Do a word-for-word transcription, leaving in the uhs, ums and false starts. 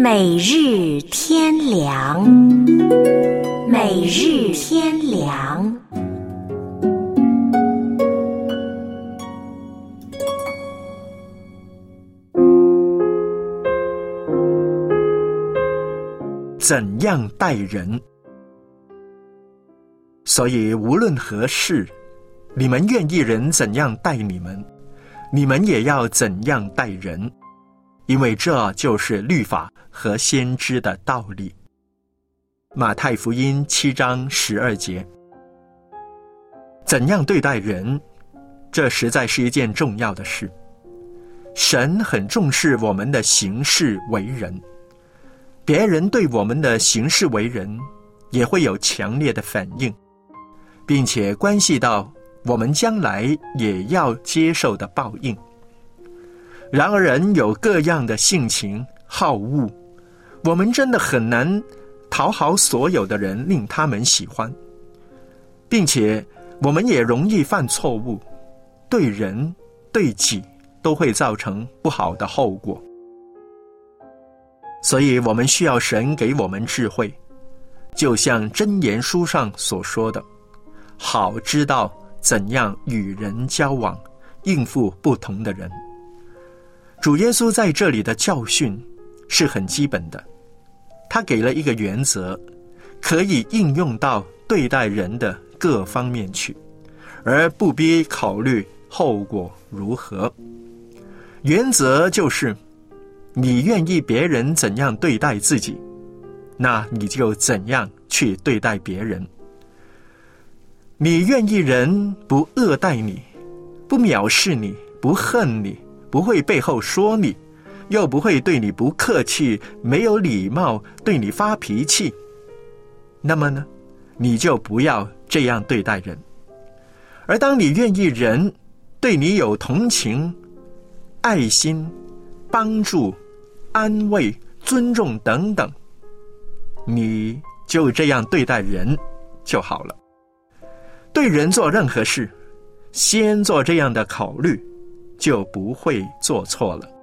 每日天良，每日天良。 怎样待人？所以无论何事，你们愿意人怎样待你们，你们也要怎样待人，因为这就是律法和先知的道理。马太福音七章十二节。怎样对待人，这实在是一件重要的事。神很重视我们的行事为人，别人对我们的行事为人也会有强烈的反应，并且关系到我们将来也要接受的报应。然而人有各样的性情好恶，我们真的很难讨好所有的人，令他们喜欢，并且我们也容易犯错误，对人对己都会造成不好的后果。所以我们需要神给我们智慧，就像箴言书上所说的，好知道怎样与人交往，应付不同的人。主耶稣在这里的教训是很基本的，他给了一个原则，可以应用到对待人的各方面去，而不必考虑后果如何。原则就是你愿意别人怎样对待自己，那你就怎样去对待别人。你愿意人不恶待你，不藐视你，不恨你，不会背后说你，又不会对你不客气，没有礼貌，对你发脾气，那么呢，你就不要这样对待人。而当你愿意人对你有同情、爱心、帮助、安慰、尊重等等，你就这样对待人就好了。对人做任何事，先做这样的考虑，就不会做错了。